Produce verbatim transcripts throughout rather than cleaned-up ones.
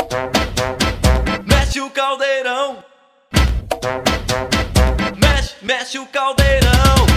Mexe o caldeirão. Mexe, mexe o caldeirão.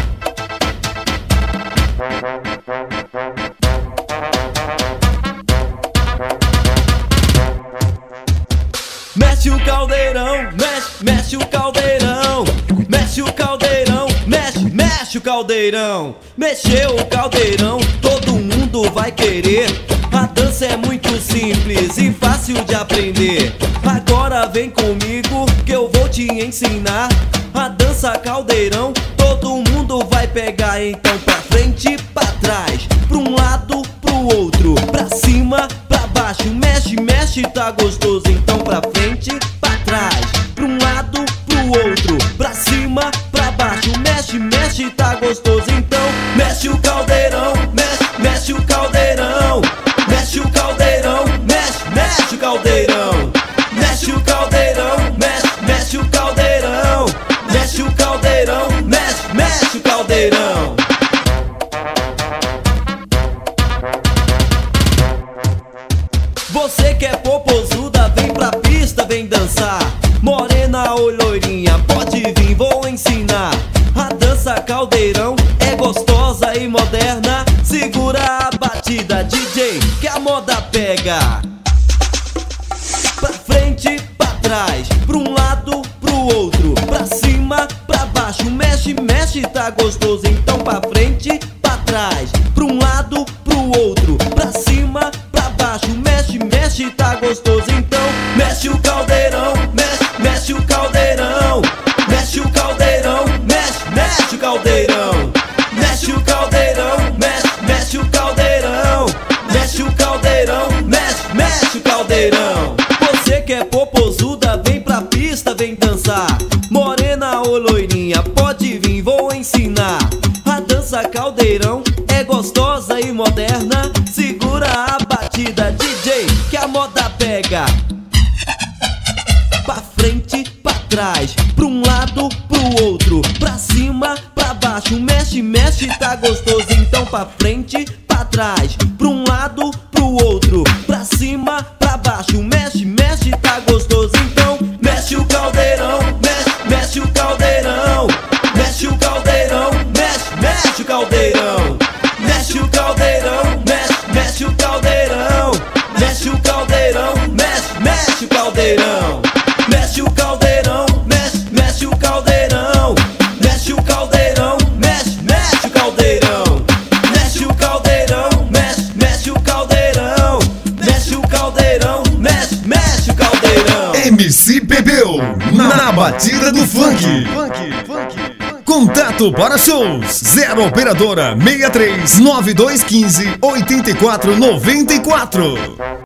Mexe o caldeirão, mexe, mexe o caldeirão. Mexe o caldeirão, mexe, mexe o caldeirão. Mexeu o caldeirão, todo mundo vai querer. A dança é muito simples e fácil de aprender. Agora vem comigo que eu vou te ensinar. A dança caldeirão, todo mundo vai pegar. Então pra frente, pra trás, pra um lado, pro outro, pra cima, pra baixo. Mexe, mexe, tá gostoso. Então pra frente, pra trás, pra um lado, pro outro, pra cima, pra baixo. Mexe, mexe, tá gostoso. Então mexe o caldeirão, mexe, mexe o caldeirão. Mexe o caldeirão, mexe, mexe o caldeirão. Mexe o caldeirão, mexe, mexe o caldeirão. Mexe o caldeirão, mexe, mexe o caldeirão. Você que é popozuda, vem pra pista, vem dançar. Morena ou loirinha, pode vir, vou ensinar. A dança caldeirão é gostosa e moderna. Segura a batida, D J, que a moda pega. Pra frente, pra trás, pra um lado, pro outro, pra cima, pra baixo. Mexe, mexe, tá gostoso. Então pra frente, pra trás, pra um lado, pro outro, pra cima, pra baixo. Mexe, mexe, tá gostoso. Então mexe o caldeirão, mexe, mexe o caldeirão. Mexe o caldeirão, mexe, mexe o caldeirão. Mexe o caldeirão, mexe, mexe o caldeirão. Mexe o caldeirão, mexe, mexe o caldeirão. Você que é popozuda, vem pra pista, vem dançar. Morena ou loirinha, pode vir, vou ensinar. A dança caldeirão é gostosa e moderna. Segura a batida, D J, que a moda pega. Pra frente, pra trás, pra um lado, pro outro, pra cima, pra baixo. Mexe, mexe, tá gostoso. Então pra frente, pra trás, pra um lado, pro outro, pra cima, pra baixo. Mexe, mexe, tá gostoso. Então mexe o caldeirão, mexe, mexe o caldeirão. Mexe o caldeirão, mexe, mexe o caldeirão. Mexe o caldeirão, mexe, mexe o caldeirão. Mexe o caldeirão, mexe, mexe o caldeirão. Mexe o caldeirão, mexe, mexe o caldeirão. Mexe o caldeirão, mexe, mexe o caldeirão. Mexe o caldeirão, mexe, mexe o caldeirão. Mexe o caldeirão, mexe, mexe o caldeirão. M C Pepeu, na batida do funk. Contato para shows zero operadora seis três nove dois um cinco oito quatro nove quatro.